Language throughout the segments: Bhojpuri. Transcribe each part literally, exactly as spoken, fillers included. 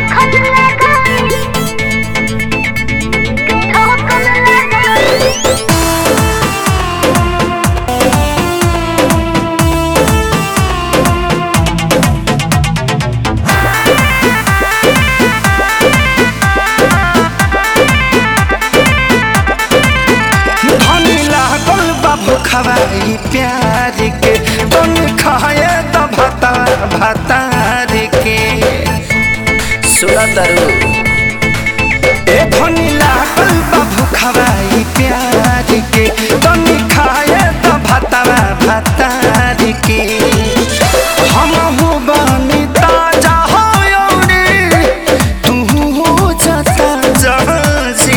खवाई प्यार के तुम खाए तो भता भतार के सुना तरु ए धनी लागल बाबू खवाई प्यार के तुम खाए तो भता भतार के हम हो बनी ताजा हो रे तू हो जाता जहाजी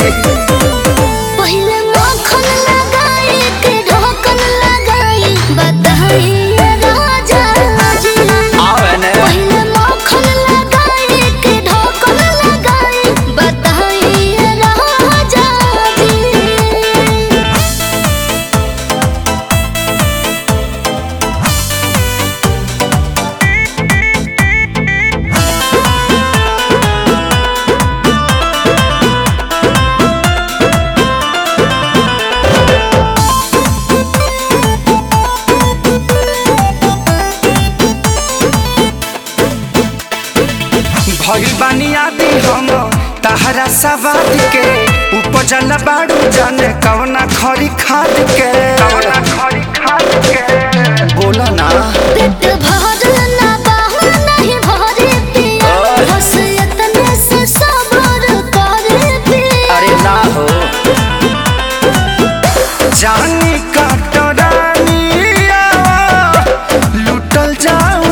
भइल बानी आदि हम तहरा सवाद के उपजल बाड़ू जाने कवना खरी खाद के कवना खरी खाद के बोला ना पेट भरल ना बाहु नहीं भरे पिया बस इतने से सब्र करे पिया अरे ना हो जानी काटरानिया लुटल जाऊ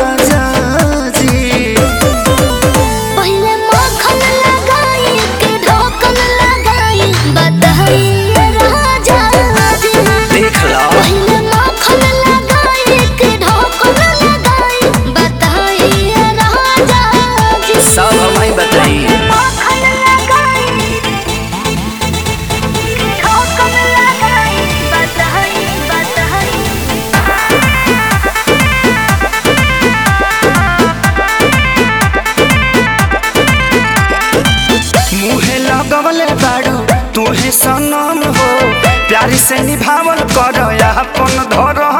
लगवले बाड़ू तुहे सनम हो प्यारी से निभावल कर अपन धर